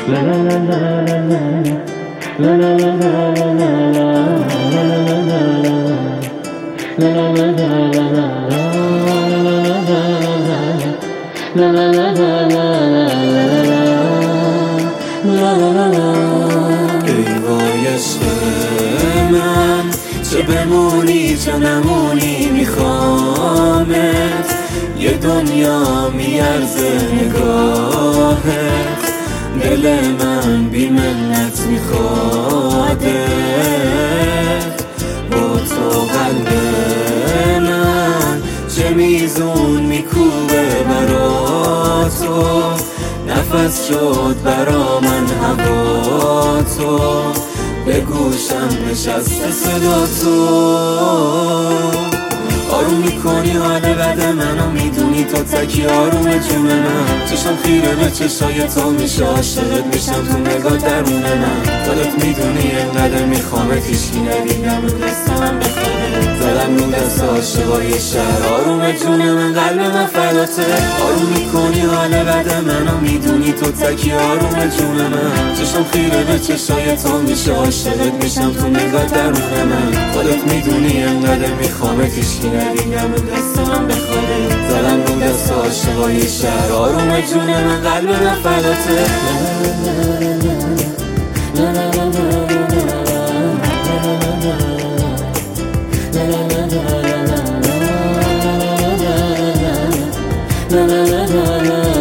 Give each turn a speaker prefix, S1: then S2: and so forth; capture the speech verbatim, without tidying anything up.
S1: ای وای عشق من، چه بمونی چه نمونی میخوامت، یه دنیا میارزه نگاهت، دل من بی منت میخوادت، با تو قلب من چه میزون میکوبه برا تو، نفس شد برا من هوا تو، به گوشم نشسته صدا تو، آروم میکنی حال بد منو، میدونی تو تکی آروم جون من، چشم خیره به چشای تو میشه، عاشقت میشم تو نگاه درون من، خودت میدونی انقدر میخوامت، هیچکی ندیدم رو دستم بخوره، زدم رو دست عاشقای شهر، آروم جون من قلب من فداته، آروم میکنی حال بد منو، میدونی تو تکی آروم جون من، چشم خیره به چشای تو میشه، عاشقت میشم تو نگاه درون من، خودت میدونی انقدر میخوامت، هیچکی ندیدم رو دستم بخوره، زدم رو دست عاشقای شهر، آروم جون من قلب من فداته. La la la la la